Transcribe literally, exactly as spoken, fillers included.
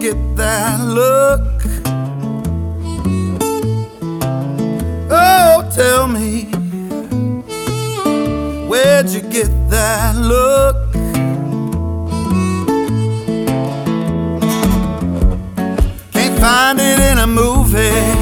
get that look? Oh, tell me, where'd you get that look? Can't find it in a movie,